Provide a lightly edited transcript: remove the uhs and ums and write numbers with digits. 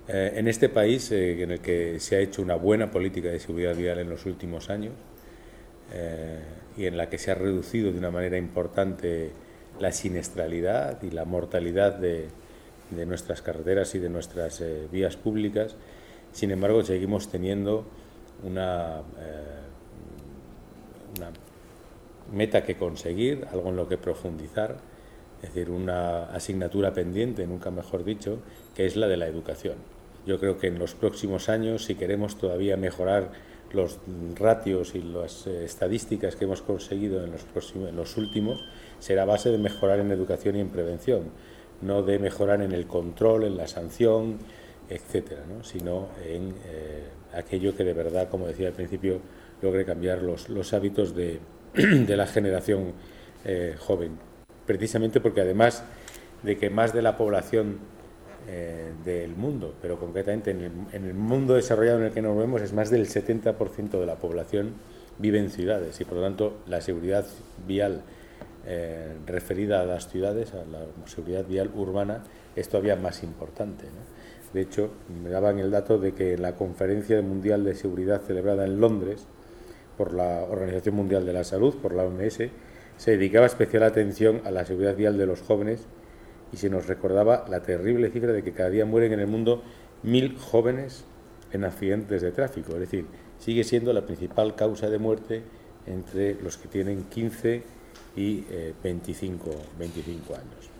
En este país, en el que se ha hecho una buena política de seguridad vial en los últimos años y en la que se ha reducido de una manera importante la siniestralidad y la mortalidad de nuestras carreteras y de nuestras vías públicas, sin embargo seguimos teniendo una meta que conseguir, algo en lo que profundizar, es decir, una asignatura pendiente, nunca mejor dicho, que es la de la educación. Yo creo que en los próximos años, si queremos todavía mejorar los ratios y las estadísticas que hemos conseguido en los últimos, será a base de mejorar en educación y en prevención, no de mejorar en el control, en la sanción, etcétera, ¿no? Sino en aquello que de verdad, como decía al principio, logre cambiar los hábitos de la generación joven. Precisamente porque además de que más de la población del mundo, pero concretamente en el mundo desarrollado en el que nos movemos, es más del 70% de la población vive en ciudades y por lo tanto la seguridad vial referida a las ciudades, a la seguridad vial urbana, es todavía más importante, ¿no? De hecho, me daban el dato de que la Conferencia Mundial de Seguridad celebrada en Londres por la Organización Mundial de la Salud, por la OMS, se dedicaba especial atención a la seguridad vial de los jóvenes y se nos recordaba la terrible cifra de que cada día mueren en el mundo 1.000 jóvenes en accidentes de tráfico. Es decir, sigue siendo la principal causa de muerte entre los que tienen 15 y 25 años.